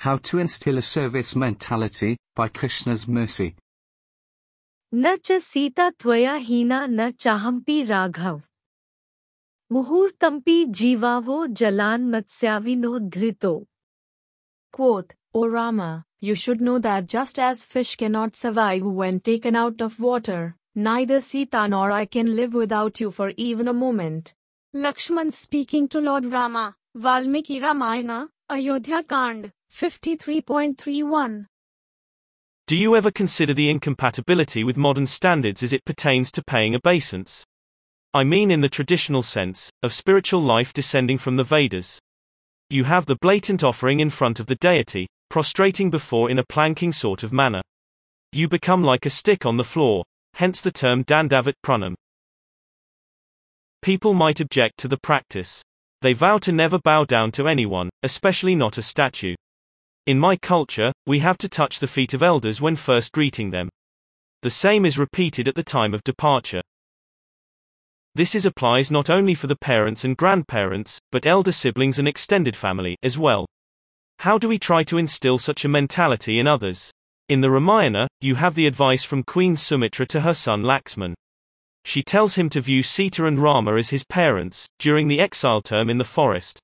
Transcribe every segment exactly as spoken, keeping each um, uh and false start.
How to instill a service mentality, by Krishna's mercy. न च सीता त्वया हीना न चाहम्पि Raghav मुहूर्तम्पि जीवावो Jalan मत्स्याविनो धृतो. Quoth, O Rama, you should know that just as fish cannot survive when taken out of water, neither Sita nor I can live without you for even a moment. Lakshman speaking to Lord Rama, Valmiki Ramayana, Ayodhya Kand, fifty-three point three one. Do you ever consider the incompatibility with modern standards as it pertains to paying obeisance? I mean in the traditional sense, of spiritual life descending from the Vedas. You have the blatant offering in front of the deity, prostrating before in a planking sort of manner. You become like a stick on the floor, hence the term Dandavat Pranam. People might object to the practice. They vow to never bow down to anyone, especially not a statue. In my culture, we have to touch the feet of elders when first greeting them. The same is repeated at the time of departure. This is applies not only for the parents and grandparents, but elder siblings and extended family as well. How do we try to instill such a mentality in others? In the Ramayana, you have the advice from Queen Sumitra to her son Laxman. She tells him to view Sita and Rama as his parents, during the exile term in the forest.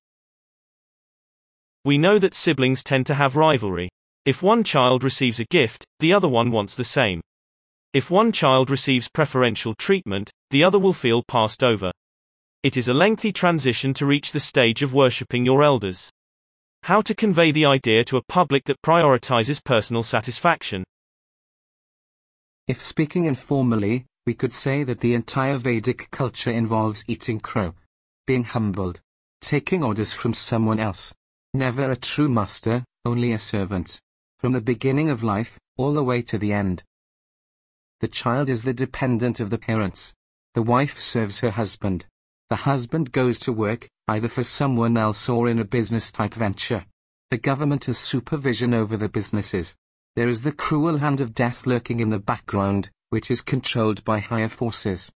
We know that siblings tend to have rivalry. If one child receives a gift, the other one wants the same. If one child receives preferential treatment, the other will feel passed over. It is a lengthy transition to reach the stage of worshipping your elders. How to convey the idea to a public that prioritizes personal satisfaction? If speaking informally, we could say that the entire Vedic culture involves eating crow, being humbled, taking orders from someone else. Never a true master, only a servant. From the beginning of life, all the way to the end. The child is the dependent of the parents. The wife serves her husband. The husband goes to work, either for someone else or in a business-type venture. The government has supervision over the businesses. There is the cruel hand of death lurking in the background, which is controlled by higher forces.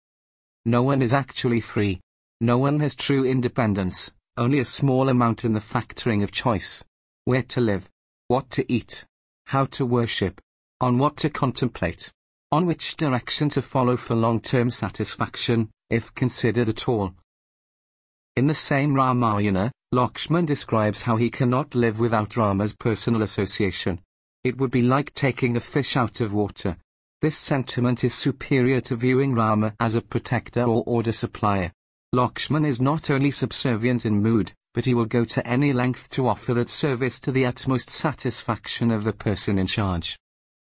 No one is actually free. No one has true independence, only a small amount in the factoring of choice. Where to live, what to eat, how to worship, on what to contemplate, on which direction to follow for long-term satisfaction, if considered at all. In the same Ramayana, Lakshman describes how he cannot live without Rama's personal association. It would be like taking a fish out of water. This sentiment is superior to viewing Rama as a protector or order supplier. Lakshman is not only subservient in mood, but he will go to any length to offer that service to the utmost satisfaction of the person in charge.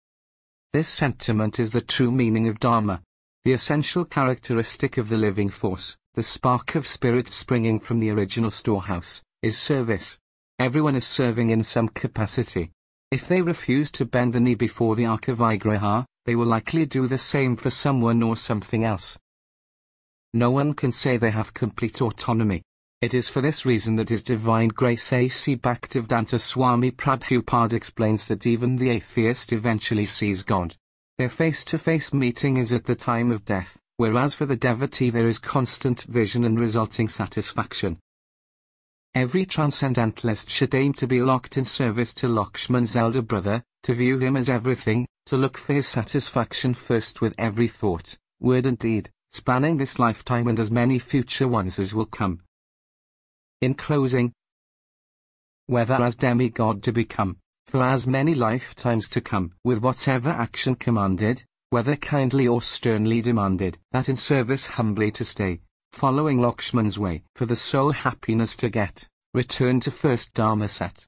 This sentiment is the true meaning of Dharma, the essential characteristic of the living force, the spark of spirit springing from the original storehouse, is service. Everyone is serving in some capacity. If they refuse to bend the knee before the Arka Vigraha, they will likely do the same for someone or something else. No one can say they have complete autonomy. It is for this reason that His Divine Grace A C Bhaktivedanta Swami Prabhupada explains that even the atheist eventually sees God. Their face-to-face meeting is at the time of death, whereas for the devotee there is constant vision and resulting satisfaction. Every transcendentalist should aim to be locked in service to Lakshman's elder brother, to view him as everything, to look for his satisfaction first with every thought, word and deed, spanning this lifetime and as many future ones as will come. In closing, whether as demigod to become, for as many lifetimes to come, with whatever action commanded, whether kindly or sternly demanded, that in service humbly to stay, following Lakshman's way, for the sole happiness to get, return to first Dharma set.